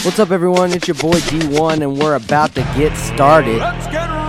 What's up, everyone? It's your boy D1, and we're about to get started. Let's get